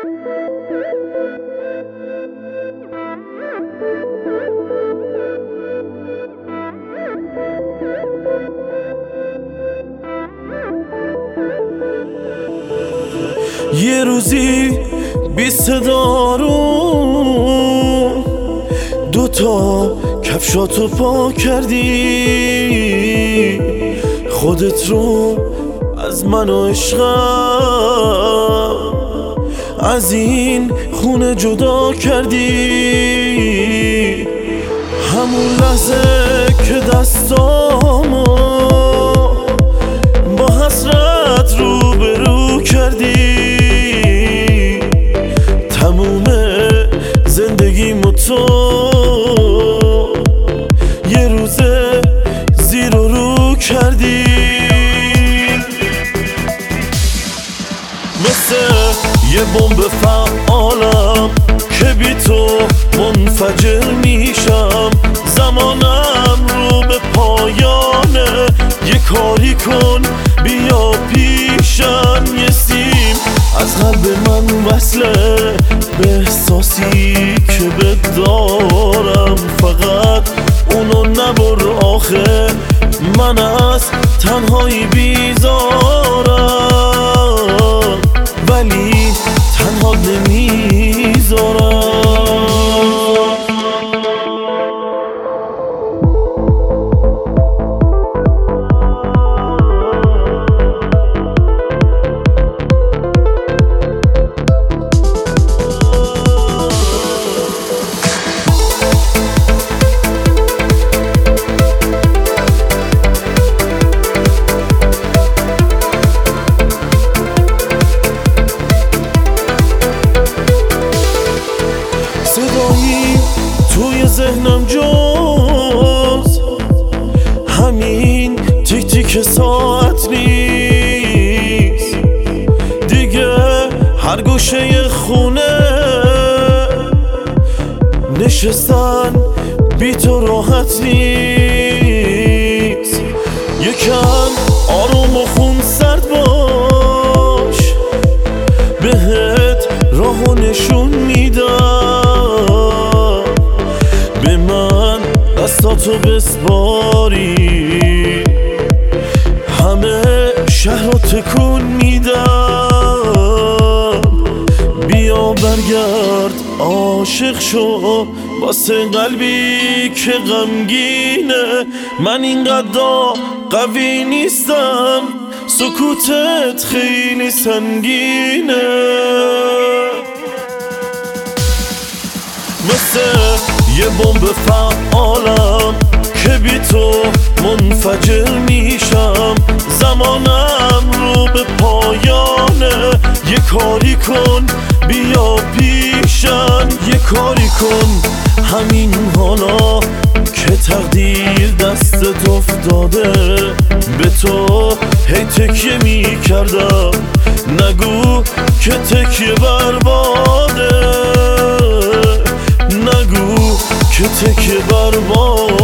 یه روزی بی صدا رو دوتا کفشاتو پا کردی، خودت رو از من و عشقم از این خونه جدا کردی. همون لحظه که دستامو با حسرت رو به رو کردی، تموم زندگیمو تو یه روزه زیر و رو کردی. مثل یه بمب فعالم که بی تو منفجر میشم، زمانم رو به پایانه، یه کاری کن بیا پیشم. یه سیم از قلب من وصله به احساسی که بهت دارم، فقط اونو نبر آخه من از تنهایی بیزارم، ولی تنها نمیذارم. صدایی توی ذهنم جز همین تیک تیک ساعت نیست دیگه، هر گوشه خونه نشستن بی تو راحت نیست. یکم آروم و خون سرد باش، بهت راهو نشون میدم، به من دستاتو بسپاری، همه شهر رو تکون میدم. بیا برگرد عاشق شو واسه قلبی که غمگینه، من اینقدر قوی نیستم، سکوتت خیلی سنگینه. مثل یه بمب فعالم که بی تو منفجر میشم، زمانم رو به پایانه، یه کاری کن بیا پیشم. یه کاری کن همین حالا که تقدیر دستت افتاده، به تو هی تکیه میکردم، نگو که تکیه برباده، نگو که تکیه برباده.